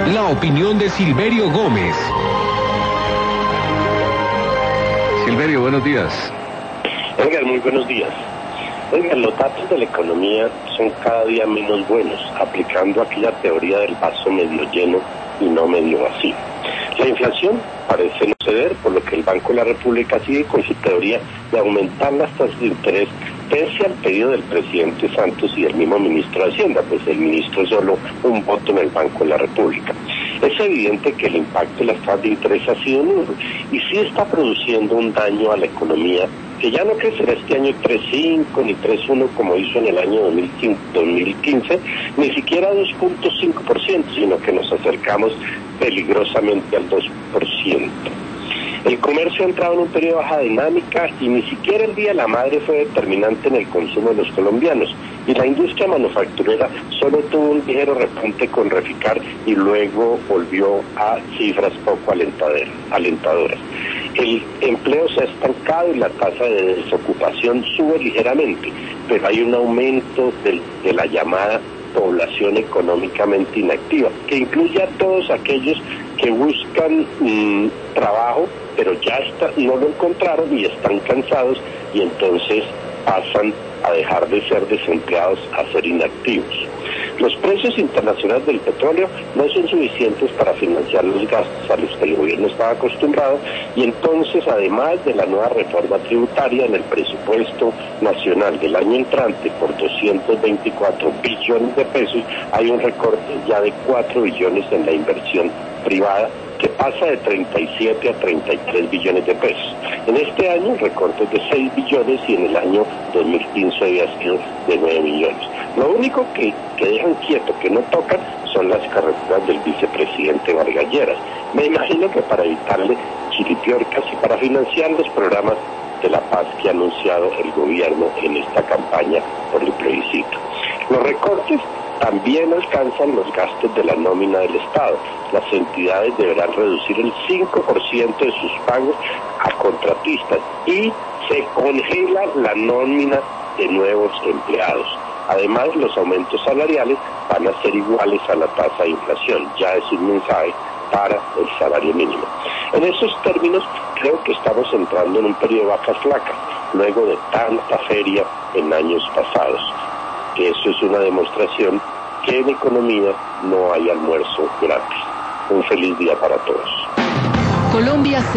La opinión de Silverio Gómez. Silverio, buenos días. Edgar, muy buenos días. Edgar, los datos de la economía son cada día menos buenos, aplicando aquella teoría del vaso medio lleno y no medio vacío. La inflación parece no ceder, por lo que el Banco de la República sigue con su teoría de aumentar las tasas de interés, pese al pedido del presidente Santos y del mismo ministro de Hacienda, pues el ministro es solo un voto en el Banco de la República. Es evidente que el impacto de las tasas de interés ha sido nulo y sí está produciendo un daño a la economía que ya no crecerá este año 3.5 ni 3.1 como hizo en el año 2015, ni siquiera 2.5%, sino que nos acercamos peligrosamente al 2%. El comercio ha entrado en un periodo de baja dinámica y ni siquiera el Día de la Madre fue determinante en el consumo de los colombianos. Y la industria manufacturera solo tuvo un ligero repunte con Reficar y luego volvió a cifras poco alentadoras. El empleo se ha estancado y la tasa de desocupación sube ligeramente, pero hay un aumento de la llamada población económicamente inactiva, que incluye a todos aquellos que buscan trabajo, pero ya no lo encontraron y están cansados y entonces pasan a dejar de ser desempleados a ser inactivos. Los precios internacionales del petróleo no son suficientes para financiar los gastos a los que el gobierno estaba acostumbrado y entonces, además de la nueva reforma tributaria en el presupuesto nacional del año entrante por 224 billones de pesos, hay un recorte ya de 4 billones en la inversión privada, que pasa de 37 a 33 billones de pesos. En este año recortes de 6 billones y en el año 2015 había sido de 9 millones. Lo único que dejan quieto, que no tocan, son las carreteras del vicepresidente Vargas Lleras. Me imagino que para evitarle chiripiorcas y para financiar los programas de la paz que ha anunciado el gobierno en esta campaña por el plebiscito. Los recortes también alcanzan los gastos de la nómina del Estado. Las entidades deberán reducir el 5% de sus pagos a contratistas y se congela la nómina de nuevos empleados. Además, los aumentos salariales van a ser iguales a la tasa de inflación. Ya es un mensaje para el salario mínimo. En esos términos, creo que estamos entrando en un periodo de vacas flacas, luego de tanta feria en años pasados. Eso es una demostración que en economía no hay almuerzo gratis. Un feliz día para todos. Colombia